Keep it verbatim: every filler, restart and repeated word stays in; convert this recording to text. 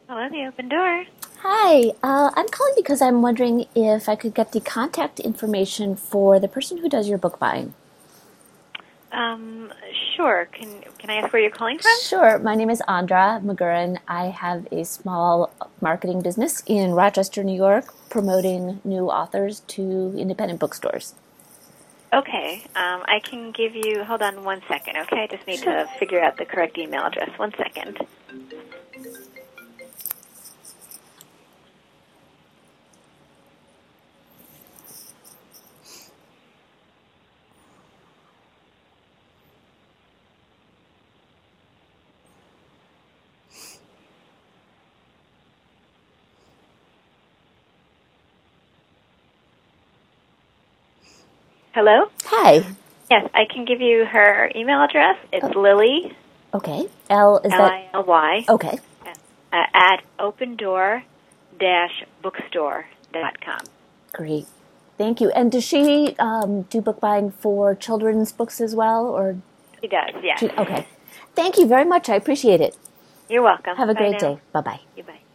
Hello, the open door. Hi, uh, I'm calling because I'm wondering if I could get the contact information for the person who does your book buying. Um, sure. Can can I ask where you're calling from? Sure, my name is Andra McGurran. I have a small marketing business in Rochester, New York, promoting new authors to independent bookstores. Okay. Um, I can give you. Hold on one second. Okay, I just need Sure. to figure out the correct email address. One second. Hello. Hi. Yes, I can give you her email address. It's Lily Okay. L, is L that? I L Y Okay. uh, at opendoor dash bookstore dot com. Great. Thank you. And does she um, do book buying for children's books as well? Or She does. Yes. she, okay. Thank you very much. I appreciate it. You're welcome. Have a Bye great now. day. Bye-bye. Goodbye.